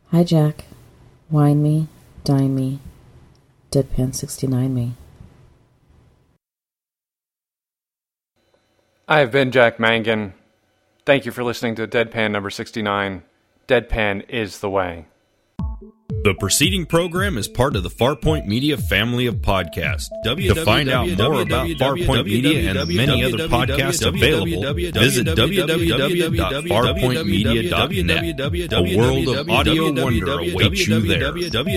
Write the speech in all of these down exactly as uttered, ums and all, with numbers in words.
Hi, Jack. Wine me, dine me, Deadpan sixty-nine me. I have been Jack Mangan. Thank you for listening to Deadpan number sixty-nine. Deadpan is the way. The preceding program is part of the Farpoint Media family of podcasts. To find out more about Farpoint Media and the many other podcasts available, visit w w w dot farpoint media dot net. A world of audio wonder awaits you there.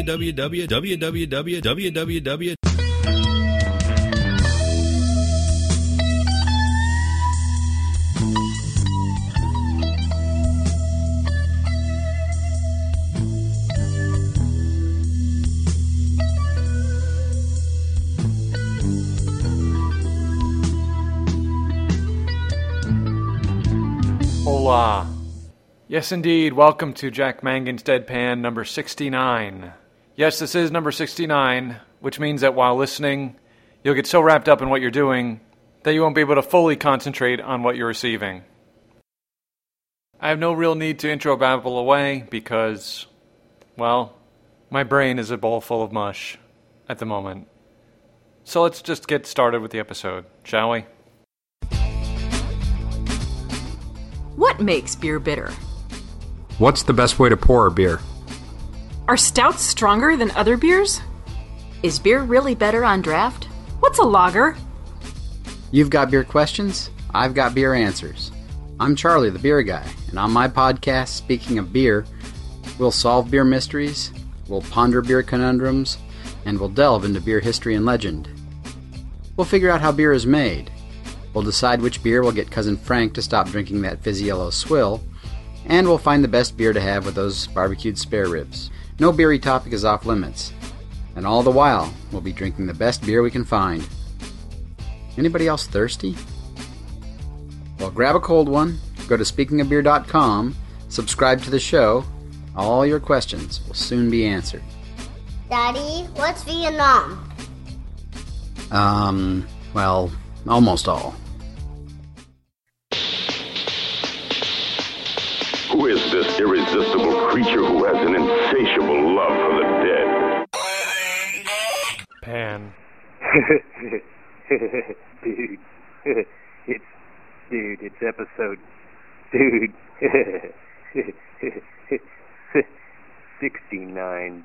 Hola. Yes, indeed. Welcome to Jack Mangan's Deadpan number sixty-nine. Yes, this is number sixty-nine, which means that while listening, you'll get so wrapped up in what you're doing that you won't be able to fully concentrate on what you're receiving. I have no real need to intro babble away because, well, my brain is a bowl full of mush at the moment. So let's just get started with the episode, shall we? What makes beer bitter? What's the best way to pour a beer? Are stouts stronger than other beers? Is beer really better on draft? What's a lager? You've got beer questions, I've got beer answers. I'm Charlie, the beer guy, and on my podcast, Speaking of Beer, we'll solve beer mysteries, we'll ponder beer conundrums, and we'll delve into beer history and legend. We'll figure out how beer is made. We'll decide which beer will get Cousin Frank to stop drinking that fizzy yellow swill, and we'll find the best beer to have with those barbecued spare ribs. No beery topic is off limits. And all the while, we'll be drinking the best beer we can find. Anybody else thirsty? Well, grab a cold one, go to speaking of beer dot com, subscribe to the show. All your questions will soon be answered. Daddy, what's Vietnam? Um, well, almost all. Who is this irresistible creature who has an insatiable love for the dead? Pan. Dude. It's... Dude, it's episode... Dude. sixty-nine.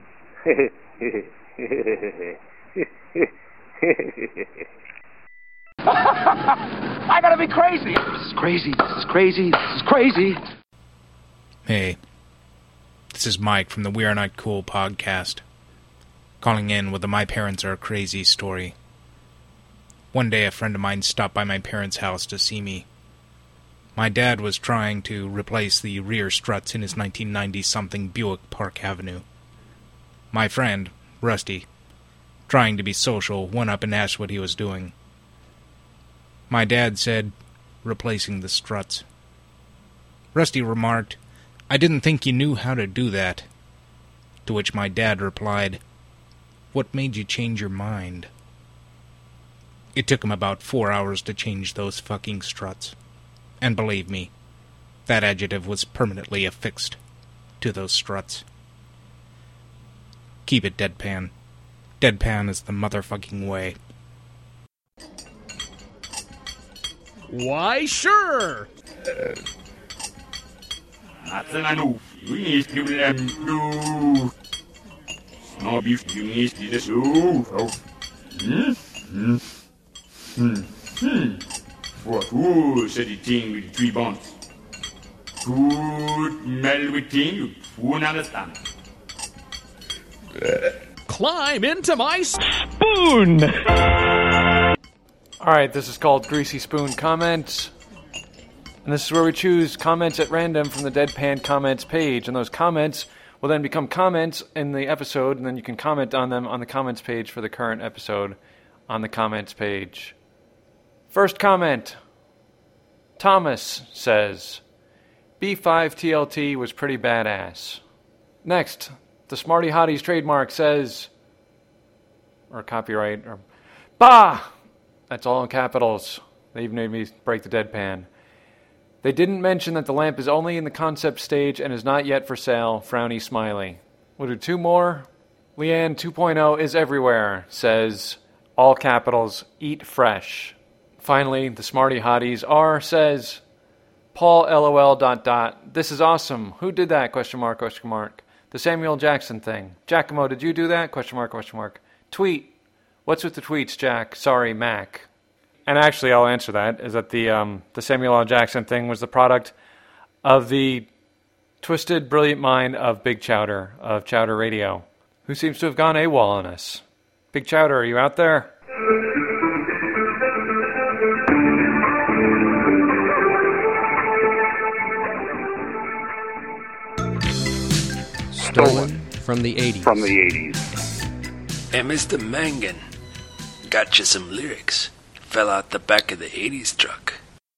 I gotta be crazy! This is crazy, this is crazy, this is crazy! Hey, this is Mike from the We Are Not Cool podcast, calling in with the My Parents Are Crazy story. One day a friend of mine stopped by my parents' house to see me. My dad was trying to replace the rear struts in his nineteen ninety something Buick Park Avenue. My friend, Rusty, trying to be social, went up and asked what he was doing. My dad said, replacing the struts. Rusty remarked, I didn't think you knew how to do that. To which my dad replied, what made you change your mind? It took him about four hours to change those fucking struts. And believe me, that adjective was permanently affixed to those struts. Keep it deadpan. Deadpan is the motherfucking way. Why, sure! Uh, For who said the thing with the three bones? Good mel with thing you won't understand. Climb into my spoon! Alright, this is called Greasy Spoon Comments. And this is where we choose comments at random from the Deadpan Comments page. And those comments will then become comments in the episode, and then you can comment on them on the comments page for the current episode on the comments page. First comment. Thomas says, B five T L T was pretty badass. Next, the Smarty Hotties trademark says, or copyright, or, bah! That's all in capitals. They even made me break the deadpan. They didn't mention that the lamp is only in the concept stage and is not yet for sale. Frowny smiley. We'll do two more. Leanne two point oh is everywhere, says, all capitals, eat fresh. Finally, the smarty hotties are, says, Paul LOL dot dot. This is awesome. Who did that? Question mark, question mark. The Samuel Jackson thing. Giacomo, did you do that? Question mark, question mark. Tweet. What's with the tweets, Jack? Sorry, Mac. And actually, I'll answer that, is that the um, the Samuel L. Jackson thing was the product of the twisted, brilliant mind of Big Chowder, of Chowder Radio, who seems to have gone AWOL on us. Big Chowder, are you out there? Stolen from the eighties. From the eighties. Hey, Mister Mangan, got you some lyrics. Fell out the back of the eighties truck.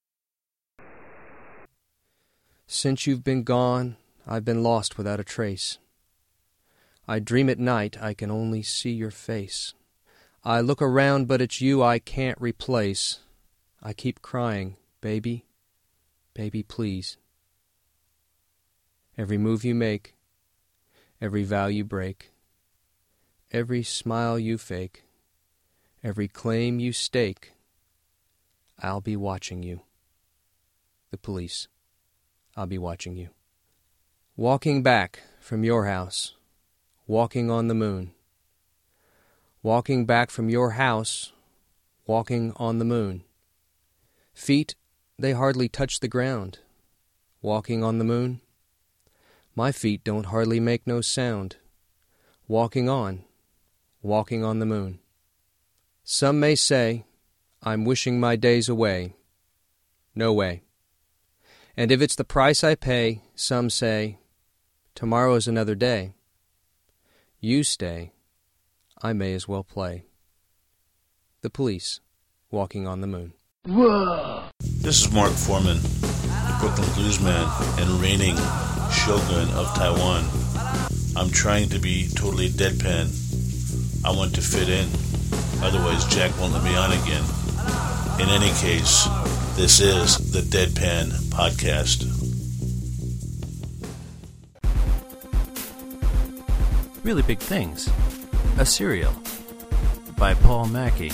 Since you've been gone, I've been lost without a trace. I dream at night, I can only see your face. I look around, but it's you I can't replace. I keep crying, baby, baby, please. Every move you make, every vow you break, every smile you fake, every claim you stake, I'll be watching you. The police. I'll be watching you. Walking back from your house, walking on the moon. Walking back from your house, walking on the moon. Feet, they hardly touch the ground. Walking on the moon. My feet don't hardly make no sound. Walking on, walking on the moon. Some may say, I'm wishing my days away. No way. And if it's the price I pay, some say, tomorrow's another day. You stay, I may as well play. The police, walking on the moon. Whoa! This is Mark Foreman, Brooklyn Bluesman and reigning shogun of Taiwan. I'm trying to be totally deadpan. I want to fit in, otherwise Jack won't let me on again. In any case, this is the Deadpan Podcast. Really Big Things, a serial by Paul Mackey.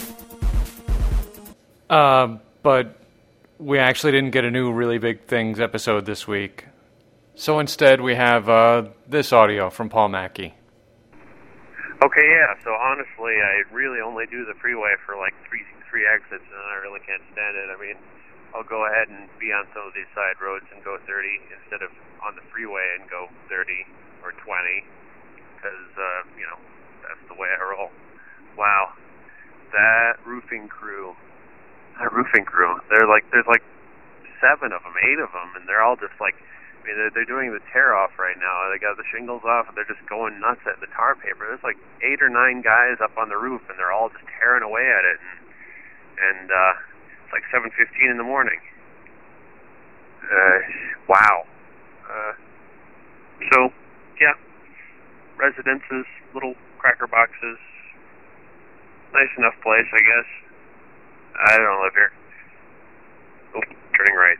Uh, but we actually didn't get a new Really Big Things episode this week. So instead we have uh, this audio from Paul Mackey. Okay, yeah, so honestly, I really only do the freeway for like three three exits, and I really can't stand it. I mean, I'll go ahead and be on some of these side roads and go thirty instead of on the freeway and go thirty or twenty, because, uh, you know, that's the way I roll. Wow, that roofing crew, that roofing crew, they're like, there's like seven of them, eight of them, and they're all just like, I mean, they're, they're doing the tear-off right now. They got the shingles off, and they're just going nuts at the tar paper. There's like eight or nine guys up on the roof, and they're all just tearing away at it. And, and uh, it's like seven fifteen in the morning. Uh, wow. Uh, so, yeah. Residences, little cracker boxes. Nice enough place, I guess. I don't live here. Oh, turning right.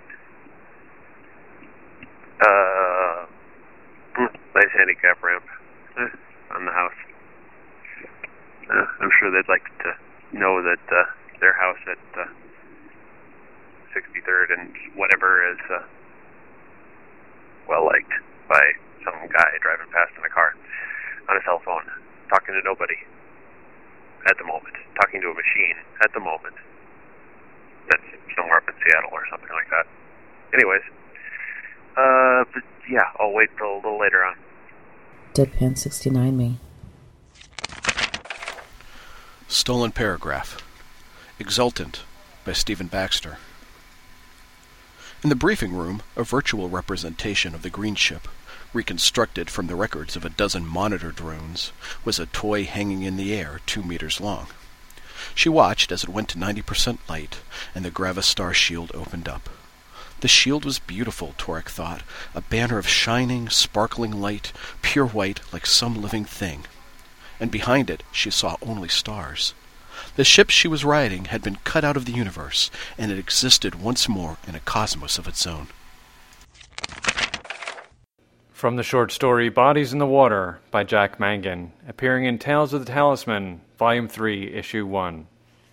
Uh, nice handicap ramp eh, on the house. Uh, I'm sure they'd like to know that uh, their house at uh, sixty-third and whatever is uh, well liked by some guy driving past in a car on a cell phone, talking to nobody at the moment, talking to a machine at the moment. That's somewhere up in Seattle or something like that. Anyways. Uh, but yeah, I'll wait till a little later on. Deadpan sixty-nine me. Stolen Paragraph. Exultant by Stephen Baxter. In the briefing room, a virtual representation of the Green Ship, reconstructed from the records of a dozen monitor drones, was a toy hanging in the air two meters long. She watched as it went to ninety percent light, and the Gravistar shield opened up. The shield was beautiful, Torek thought, a banner of shining, sparkling light, pure white like some living thing. And behind it she saw only stars. The ship she was riding had been cut out of the universe, and it existed once more in a cosmos of its own. From the short story Bodies in the Water by Jack Mangan, appearing in Tales of the Talisman, Volume three, Issue one.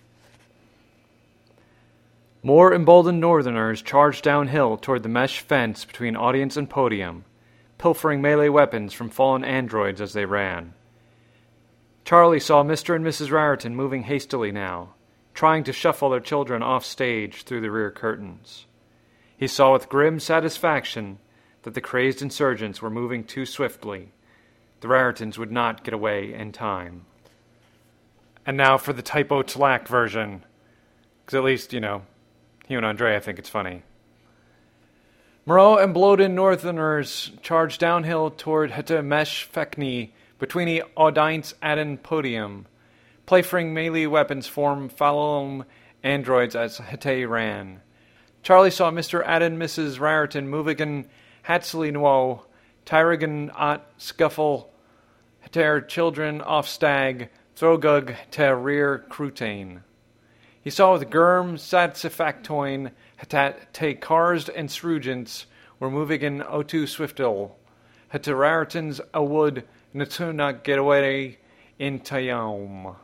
More emboldened Northerners charged downhill toward the mesh fence between audience and podium, pilfering melee weapons from fallen androids as they ran. Charlie saw Mister and Missus Raritan moving hastily now, trying to shuffle their children off stage through the rear curtains. He saw with grim satisfaction that the crazed insurgents were moving too swiftly. The Raritans would not get away in time. And now for the typo Tlack version, because at least, you know, Hugh and Andrea think it's funny. Moreau and bloated Northerners charged downhill toward Heta Mesh Fekni between the audience Adden podium. Playfring melee weapons form Falom androids as Hete ran. Charlie saw Mister Adden, Missus Raritan, Movigan, Hatsily Nuo, Tyrigan Ot Scuffle, Ter Children off Stag, Throgug Ter Rear Crutane. He saw with Germ Satsifactoin, Hatat Te Karst and Srugents were Movigan Otu Swiftil, Hateraritans Awood Natuna Getaway in Tayom.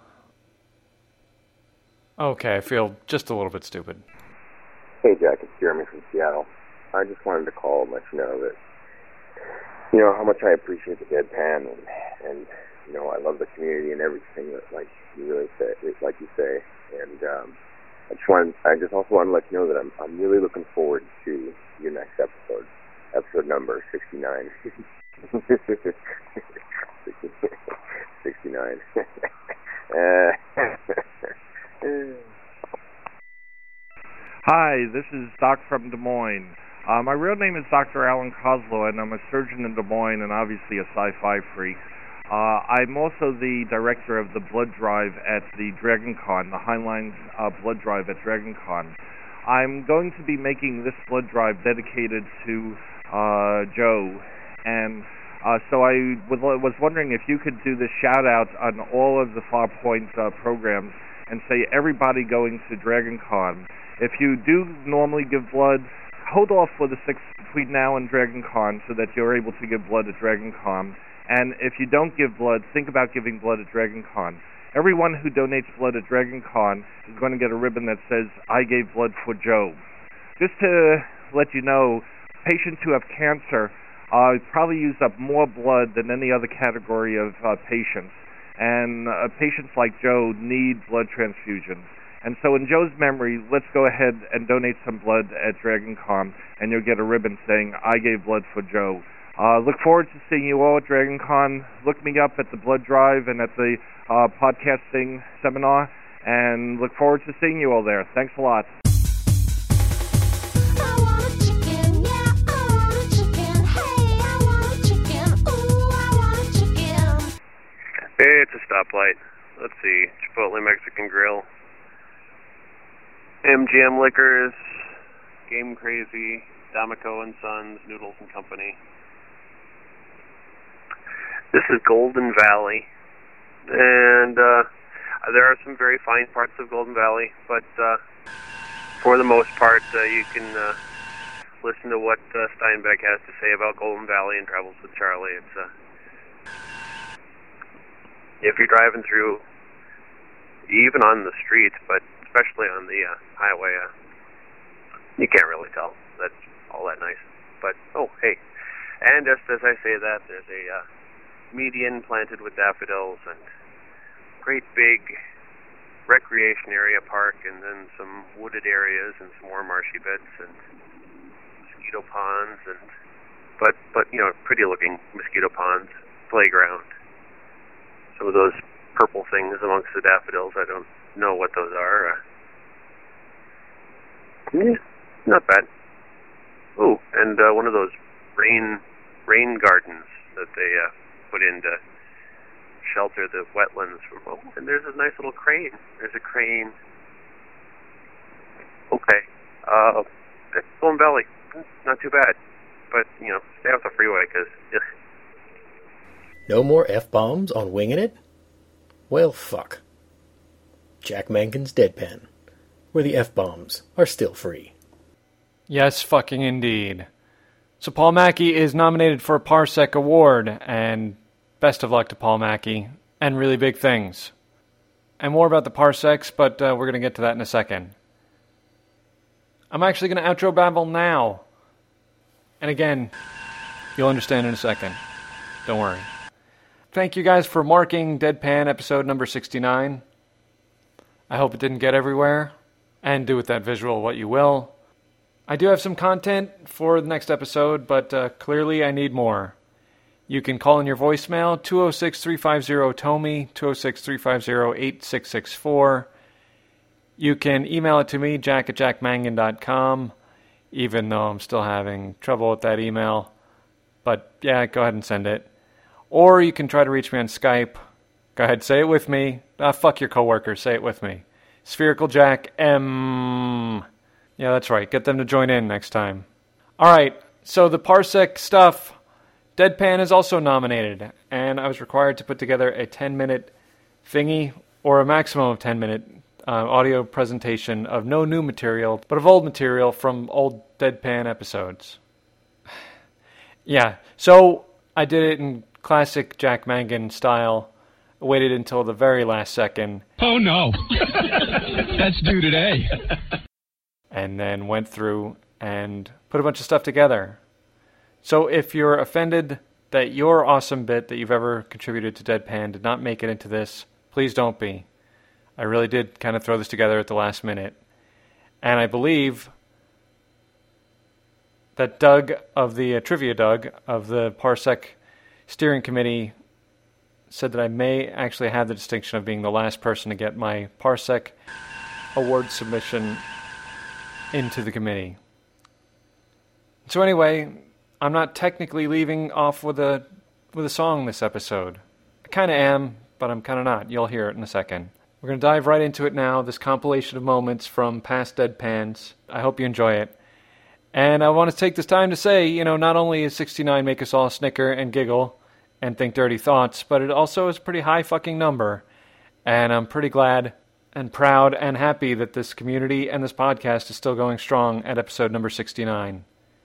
Okay, I feel just a little bit stupid. Hey Jack, it's Jeremy from Seattle. I just wanted to call and let you know that, you know, how much I appreciate the deadpan, and, and you know, I love the community and everything that, like you really say, like you say. And um, I just wanted, I just also want to let you know that I'm, I'm really looking forward to your next episode, episode number sixty-nine. sixty-nine. Hi, this is Doc from Des Moines. Uh, my real name is Doctor Alan Kozlow, and I'm a surgeon in Des Moines and obviously a sci-fi freak. Uh, I'm also the director of the blood drive at the DragonCon, the Heinlein uh, blood drive at DragonCon. I'm going to be making this blood drive dedicated to uh, Joe, and uh, so I would, was wondering if you could do this shout-out on all of the Farpoint uh, programs and say everybody going to DragonCon. If you do normally give blood, hold off for the six between now and DragonCon so that you're able to give blood at DragonCon. And if you don't give blood, think about giving blood at DragonCon. Everyone who donates blood at DragonCon is going to get a ribbon that says, I gave blood for Joe. Just to let you know, patients who have cancer uh, probably use up more blood than any other category of uh, patients. And uh, patients like Joe need blood transfusions. And so in Joe's memory, let's go ahead and donate some blood at DragonCon, and you'll get a ribbon saying, I gave blood for Joe. Uh, look forward to seeing you all at DragonCon. Look me up at the blood drive and at the uh, podcasting seminar, and look forward to seeing you all there. Thanks a lot. Hey, it's a stoplight. Let's see, Chipotle Mexican Grill. M G M Liquors, Game Crazy, D'Amico and Sons, Noodles and Company. This is Golden Valley, and uh, there are some very fine parts of Golden Valley, but uh, for the most part, uh, you can uh, listen to what uh, Steinbeck has to say about Golden Valley and Travels with Charlie. It's uh, if you're driving through, even on the streets, but especially on the uh, highway, uh, you can't really tell that's all that nice. But, oh, hey. And just as I say that, there's a uh, median planted with daffodils and great big recreation area park, and then some wooded areas and some more marshy beds and mosquito ponds, and but, but you know, pretty-looking mosquito ponds, playground. Some of those purple things amongst the daffodils, I don't know what those are. Uh, yeah, not bad. Oh, and uh, one of those rain rain gardens that they uh, put in to shelter the wetlands from. Oh, and there's a nice little crane. There's a crane. Okay. Uh, Golden Valley, not too bad. But, you know, stay off the freeway, because... No more F-bombs on Winging It? Well, fuck. Jack Mangan's Deadpan, where the F-bombs are still free. Yes, fucking indeed. So Paul Mackey is nominated for a Parsec Award, and best of luck to Paul Mackey, and really big things. And more about the Parsecs, but uh, we're going to get to that in a second. I'm actually going to outro babble now. And again, you'll understand in a second. Don't worry. Thank you guys for marking Deadpan episode number sixty-nine. I hope it didn't get everywhere. And do with that visual what you will. I do have some content for the next episode, but uh, clearly I need more. You can call in your voicemail, two oh six, three five zero, T O M I, two oh six, three five zero, eight six six four. You can email it to me, jack at jack mangan dot com, even though I'm still having trouble with that email. But yeah, go ahead and send it. Or you can try to reach me on Skype. Go ahead, say it with me. Ah, fuck your coworkers, say it with me. Spherical Jack M. Yeah, that's right. Get them to join in next time. All right, so the Parsec stuff. Deadpan is also nominated, and I was required to put together a ten-minute thingy, or a maximum of ten-minute uh, audio presentation of no new material, but of old material from old Deadpan episodes. Yeah, so I did it in classic Jack Mangan style. I waited until the very last second. Oh no, that's due today. And then went through and put a bunch of stuff together. So if you're offended that your awesome bit that you've ever contributed to Deadpan did not make it into this, please don't be. I really did kind of throw this together at the last minute. And I believe that Doug of the uh, Trivia Doug of the Parsec Steering Committee said that I may actually have the distinction of being the last person to get my Parsec award submission into the committee. So anyway, I'm not technically leaving off with a with a song this episode. I kind of am, but I'm kind of not. You'll hear it in a second. We're going to dive right into it now, this compilation of moments from past Deadpans. I hope you enjoy it. And I want to take this time to say, you know, not only is sixty-nine make us all snicker and giggle and think dirty thoughts, but it also is a pretty high fucking number. And I'm pretty glad and proud and happy that this community and this podcast is still going strong at episode number sixty-nine.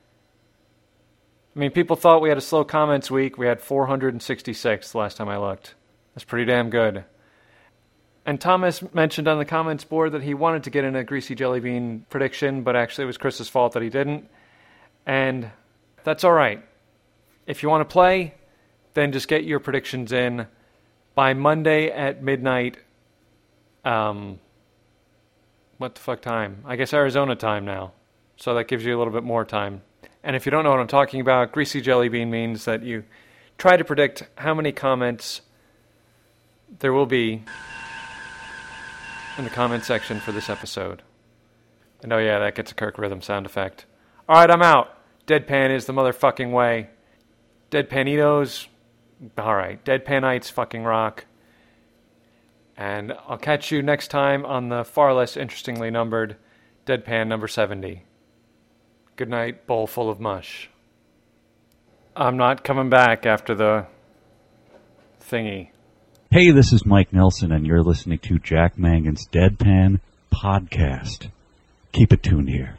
I mean, people thought we had a slow comments week. We had four hundred sixty-six the last time I looked. That's pretty damn good. And Thomas mentioned on the comments board that he wanted to get in a Greasy Jelly Bean prediction, but actually it was Chris's fault that he didn't. And that's all right. If you want to play, then just get your predictions in by Monday at midnight. Um, what the fuck time? I guess Arizona time now. So that gives you a little bit more time. And if you don't know what I'm talking about, Greasy Jelly Bean means that you try to predict how many comments there will be in the comment section for this episode. And oh yeah, that gets a Kirk Rhythm sound effect. Alright, I'm out. Deadpan is the motherfucking way. Deadpanitos, alright. Deadpanites fucking rock. And I'll catch you next time on the far less interestingly numbered Deadpan number seventy. Good night, bowl full of mush. I'm not coming back after the thingy. Hey, this is Mike Nelson, and you're listening to Jack Mangan's Deadpan Podcast. Keep it tuned here.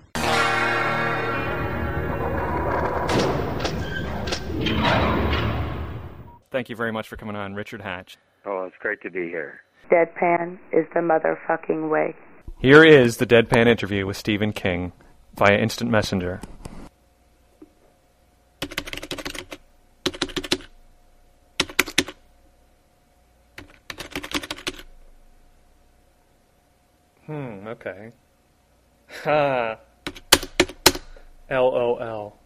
Thank you very much for coming on, Richard Hatch. Oh, it's great to be here. Deadpan is the motherfucking way. Here is the Deadpan interview with Stephen King via Instant Messenger. Hmm, okay. Ha. L O L.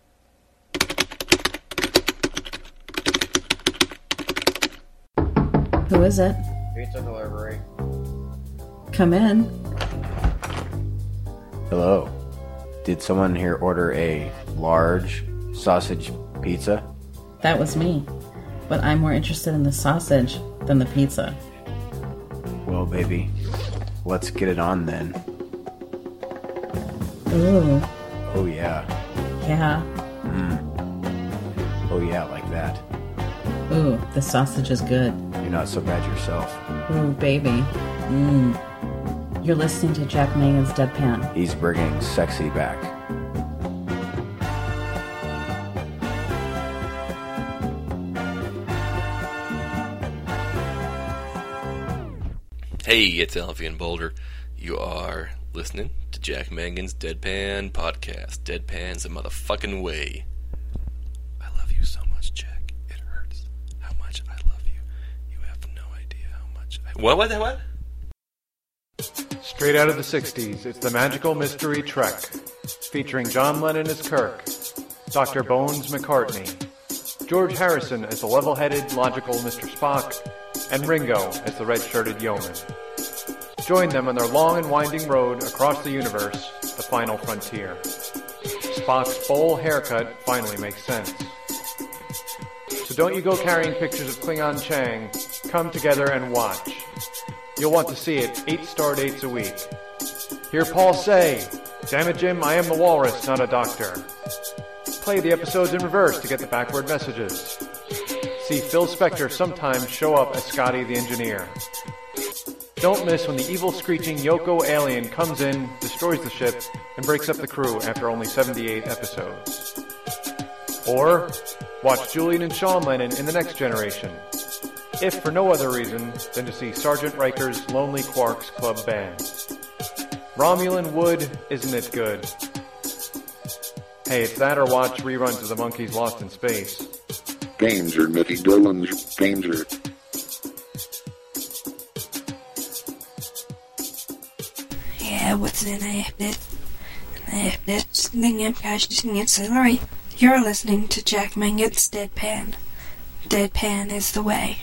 Who is it? Pizza delivery. Come in. Hello. Did someone here order a large sausage pizza? That was me. But I'm more interested in the sausage than the pizza. Well, baby, let's get it on then. Ooh. Oh, yeah. Yeah. Mm. Oh, yeah, like that. Ooh, the sausage is good. You're not so bad yourself. Ooh, baby. Mmm. You're listening to Jack Mangan's Deadpan. He's bringing sexy back. Hey, it's Alfie in Boulder. You are listening to Jack Mangan's Deadpan Podcast. Deadpan's a motherfucking way. I love you so much, Jack. It hurts how much I love you. You have no idea how much I... What, what, what? Straight out of the sixties, it's the Magical Mystery Trek, featuring John Lennon as Kirk, Doctor Bones McCartney, George Harrison as the level-headed, logical Mister Spock, and Ringo as the red-shirted yeoman. Join them on their long and winding road across the universe, the final frontier. Spock's bowl haircut finally makes sense. So don't you go carrying pictures of Klingon Chang. Come together and watch. You'll want to see it eight star dates a week. Hear Paul say, "Damn it, Jim, I am the walrus, not a doctor." Play the episodes in reverse to get the backward messages. See Phil Spector sometimes show up as Scotty the engineer. Don't miss when the evil screeching Yoko alien comes in, destroys the ship, and breaks up the crew after only seventy-eight episodes. Or watch Julian and Sean Lennon in The Next Generation, if for no other reason than to see Sergeant Riker's Lonely Quarks Club Band. Romulan Wood, isn't it good? Hey, it's that or watch reruns of The Monkees Lost in Space. Danger, Mickey Dolan's danger. Yeah, what's in it? Sorry. You're listening to Jack Mangan's Deadpan. Deadpan is the way.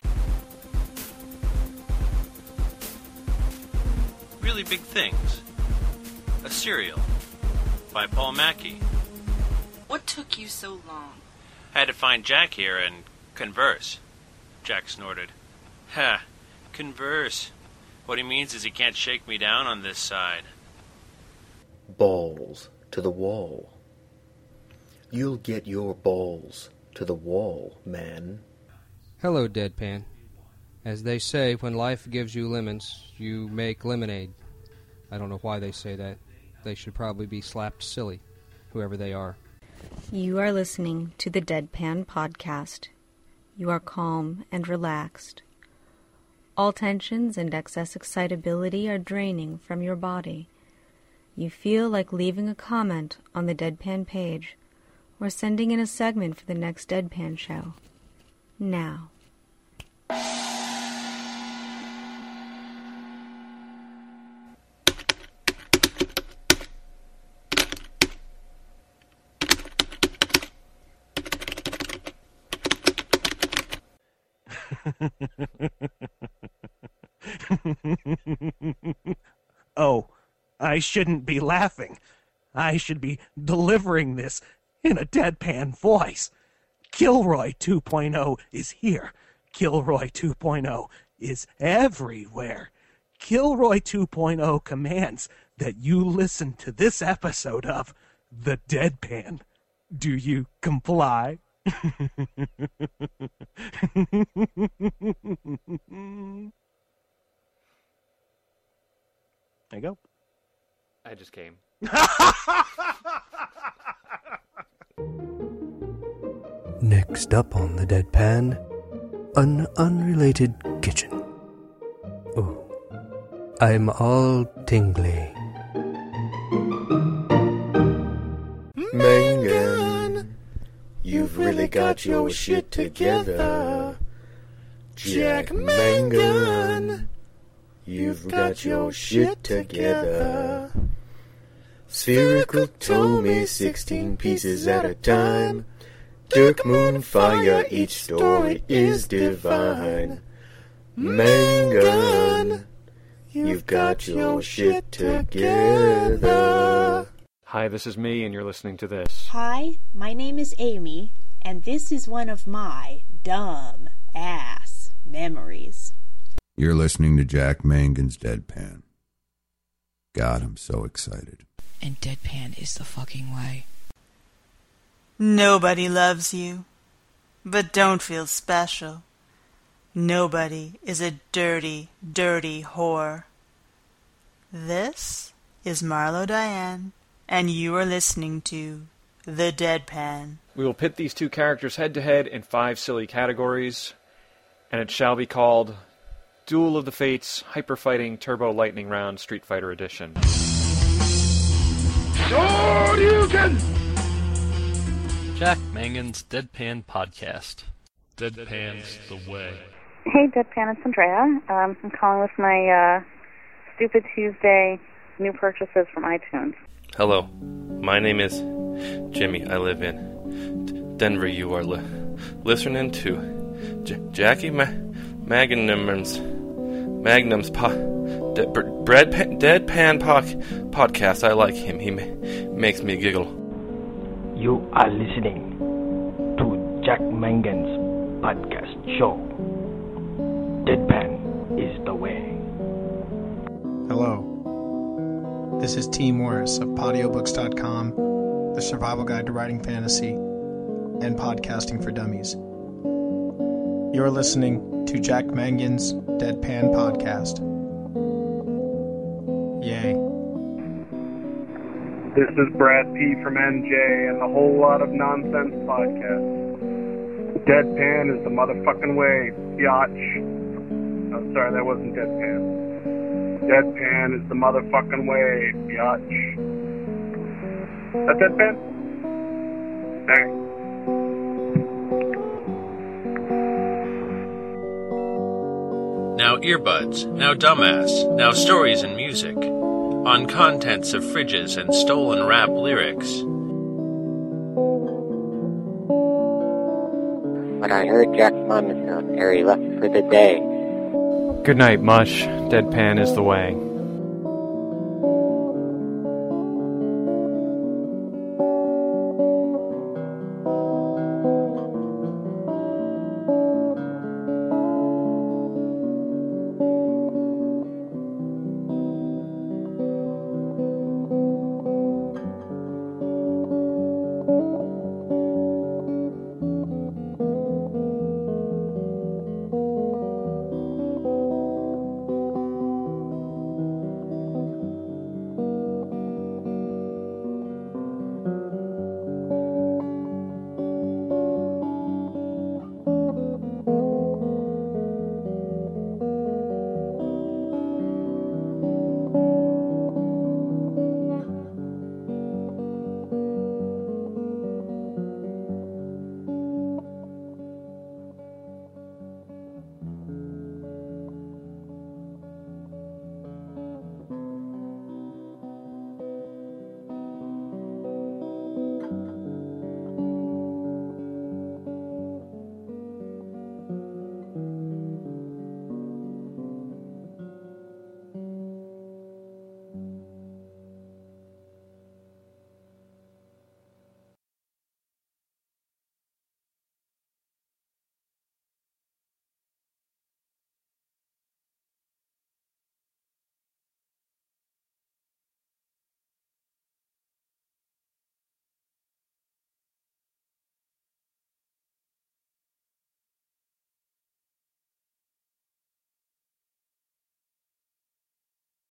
Really Big Things. A serial by Paul Mackey. What took you so long? I had to find Jack here and converse. Jack snorted. Ha, converse. What he means is he can't shake me down on this side. Balls to the wall. You'll get your balls to the wall, man. Hello, Deadpan. As they say, when life gives you lemons, you make lemonade. I don't know why they say that. They should probably be slapped silly, whoever they are. You are listening to the Deadpan Podcast. You are calm and relaxed. All tensions and excess excitability are draining from your body. You feel like leaving a comment on the Deadpan page or sending in a segment for the next Deadpan show. Now. Oh, I shouldn't be laughing. I should be delivering this in a deadpan voice. Kilroy two point oh is here. Kilroy two point oh is everywhere. Kilroy two point oh commands that you listen to this episode of The Deadpan. Do you comply? There you go. I just came. Next up on the Deadpan, an unrelated kitchen. Oh, I'm all tingly. Mangan, you've really got your shit together. Jack Mangan, you've got your shit together. Spherical Tommy, sixteen pieces at a time. Dirk Moonfire, each story is divine. Mangan, you've got your shit together. Hi, this is me, and you're listening to this. Hi, my name is Amy, and this is one of my dumb ass memories. You're listening to Jack Mangan's Deadpan. God, I'm so excited. And Deadpan is the fucking way. Nobody loves you, but don't feel special. Nobody is a dirty, dirty whore. This is Marlo Diane, and you are listening to The Deadpan. We will pit these two characters head-to-head in five silly categories, and it shall be called Duel of the Fates Hyper Fighting Turbo Lightning Round Street Fighter Edition. Shoryuken! Jack Mangan's Deadpan Podcast. Deadpan's the way. Hey, Deadpan, it's Andrea. Um, I'm calling with my uh, Stupid Tuesday new purchases from iTunes. Hello, my name is Jimmy. I live in D- Denver. You are li- listening to J- Jackie Ma- Magnum's Magnum's po- De- Br- Breadpan- Deadpan po- podcast. I like him. He ma- makes me giggle. You are listening to Jack Mangan's podcast show. Deadpan is the way. Hello. This is T. Morris of Podiobooks dot com, the survival guide to writing fantasy, and podcasting for dummies. You're listening to Jack Mangan's Deadpan Podcast. Yay. This is Brad P. from N J and the Whole Lot of Nonsense Podcast. Deadpan is the motherfucking way, biatch. Oh, sorry, that wasn't Deadpan. Deadpan is the motherfucking way, biatch. That Deadpan? Thanks. Now earbuds, now dumbass, now stories and music. On contents of fridges and stolen rap lyrics. When I heard Jack's mom was out there, he left for the day. Good night, Mush. Deadpan is the way.